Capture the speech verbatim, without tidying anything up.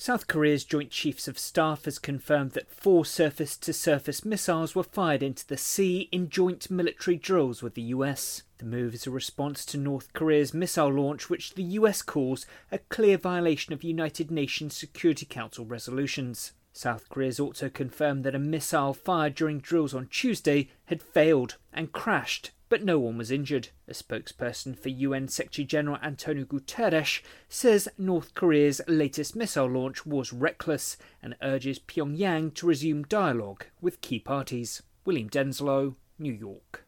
South Korea's Joint Chiefs of Staff has confirmed that four surface-to-surface missiles were fired into the sea in joint military drills with the U S. The move is a response to North Korea's missile launch, which the U S calls a clear violation of United Nations Security Council resolutions. South Korea has also confirmed that a missile fired during drills on Tuesday had failed and crashed, but no one was injured. A spokesperson for U N Secretary-General Antonio Guterres says North Korea's latest missile launch was reckless and urges Pyongyang to resume dialogue with key parties. William Denslow, New York.